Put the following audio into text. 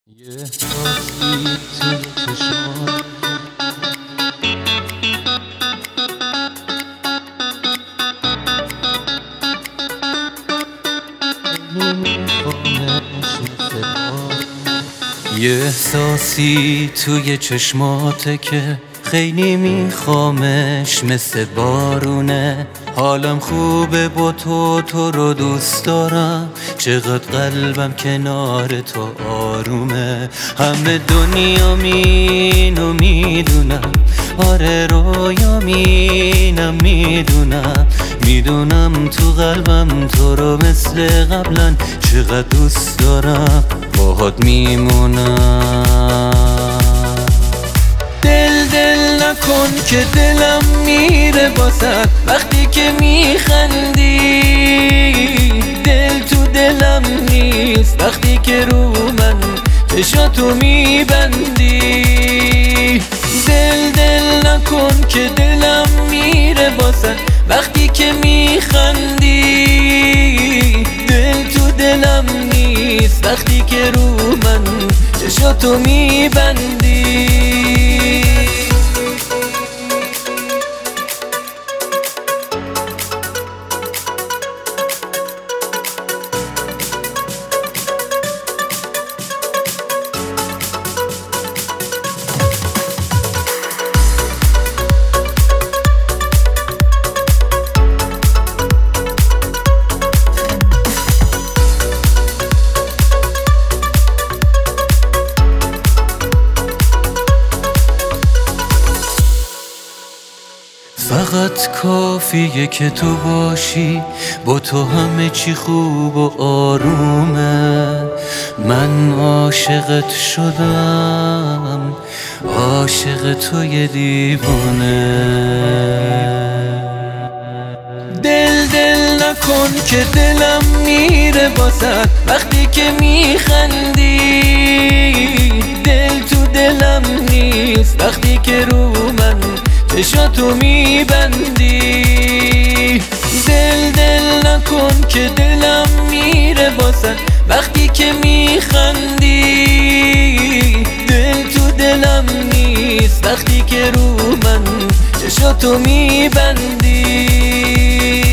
یه احساسی توی چشمات یه احساسی توی چشماته که خیلی میخوامش مثل بارونه. حالم خوبه با تو رو دوست دارم، چقدر قلبم کنار تو آرومه. همه دنیا مینو میدونم، آره رویا مینم میدونم تو قلبم تو رو مثل قبلا چقدر دوست دارم، باهات میمونم. دل نکن که دلم میره باست وقتی که میخندی، دل تو دلم نیست وقتی که رو من چشاتو میبندی. دل نکن که دلم میره باست وقتی که میخندی، دل تو دلم نیست وقتی که رو من چشاتو میبندی. فقط کافیه که تو باشی، با تو همه چی خوب و آرومه. من عاشقت شدم، عاشق توی دیوانه. دل نکن که دلم میره باست وقتی که میخندی، دل تو دلم نیست وقتی که رو من چشاتو میبندی. دل نکن که دلم میره باست وقتی که میخندی، دل تو دلم نیست وقتی که رو من چشاتو میبندی.